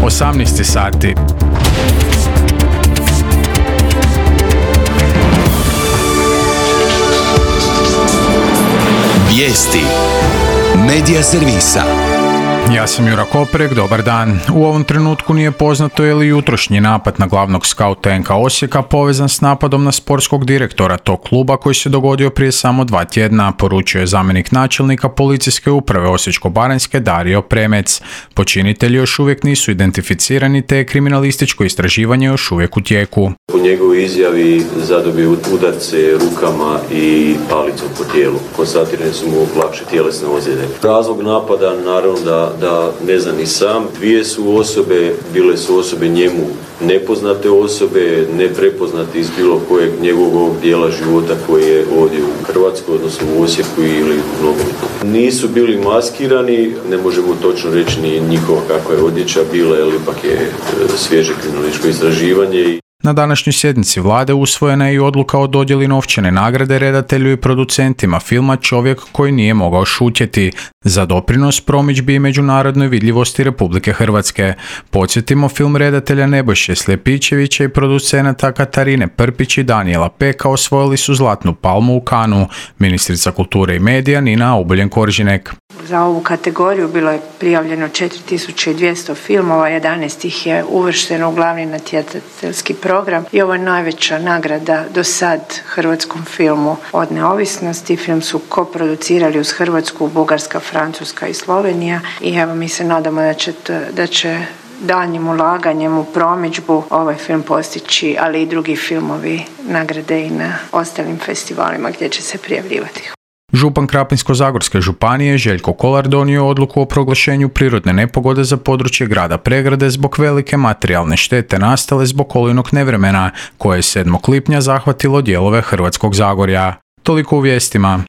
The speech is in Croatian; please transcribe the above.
18 sati. Vijesti Medija servisa. Ja sam Jura Koprek, dobar dan. U ovom trenutku nije poznato je li jutrošnji napad na glavnog skauta NK Osijeka povezan s napadom na sportskog direktora tog kluba koji se dogodio prije samo 2 tjedna, poručio je zamjenik načelnika policijske uprave Osječko-baranjske Dario Premec. Počinitelji još uvijek nisu identificirani te je kriminalističko istraživanje još uvijek u tijeku. U njegovoj izjavi zadobio udarce rukama i palicom po tijelu. Konstatirane su mu lakše tjelesne ozljede. Razlog napada naravno da ne zna ni sam. Dvije su osobe, bile su osobe njemu nepoznate osobe, neprepoznate iz bilo kojeg njegovog dijela života koji je ovdje u Hrvatskoj, odnosno u Osijeku ili u nogometu. Nisu bili maskirani, ne možemo točno reći ni njihova kakva je odjeća bila, jer ipak je svježe kriminalističko istraživanje. Na današnjoj sjednici vlade usvojena je i odluka o dodjeli novčane nagrade redatelju i producentima filma Čovjek koji nije mogao šutjeti za doprinos promidžbi i međunarodnoj vidljivosti Republike Hrvatske. Podsjetimo, film redatelja Nebojše Sljepićevića i producenata Katarine Prpić i Danijela Peka osvojili su Zlatnu palmu u Kanu. Ministrica kulture i medija Nina Obuljen-Koržinek. Za ovu kategoriju bilo je prijavljeno 4200 filmova, 11 ih je uvršteno u glavni natjecateljski program i ovo je najveća nagrada do sad hrvatskom filmu od neovisnosti. Film su koproducirali uz Hrvatsku, Bugarska, Francuska i Slovenija i evo mi se nadamo da će daljnjim ulaganjem u promidžbu ovaj film postići, ali i drugi filmovi nagrade i na ostalim festivalima gdje će se prijavljivati. Župan Krapinsko-zagorske županije Željko Kolar donio odluku o proglašenju prirodne nepogode za područje grada Pregrade zbog velike materijalne štete nastale zbog olujnog nevremena koje je 7. lipnja zahvatilo dijelove Hrvatskog Zagorja. Toliko u vijestima.